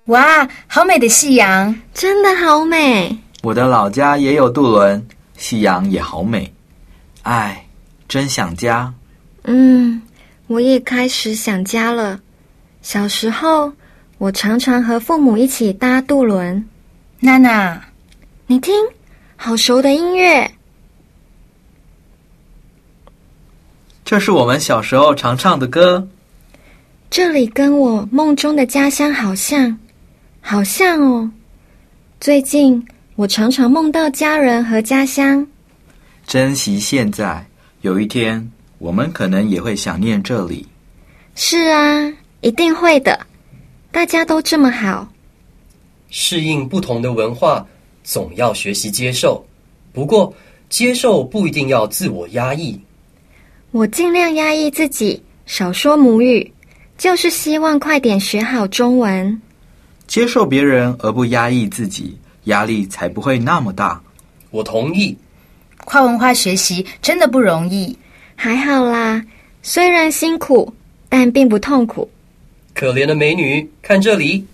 哇，好美的夕阳， 真的好美。 我的老家也有渡轮，夕阳也好美。唉，真想家。 我也开始想家了。小时候，我常常和父母一起搭渡轮。 娜娜， 你听，好熟的音乐。 这是我们小时候常唱的歌。 这里跟我梦中的家乡好像，好像哦。最近我常常梦到家人和家乡。 珍惜现在，有一天我们可能也会想念这里。 是啊，一定会的。大家都这么好。 适应不同的文化，总要学习接受。不过，接受不一定要自我压抑。 我尽量压抑自己，少说母语，就是希望快点学好中文。 接受别人而不压抑自己，压力才不会那么大。 我同意。 跨文化学习真的不容易。 还好啦，虽然辛苦，但并不痛苦。 可怜的美女，看这里。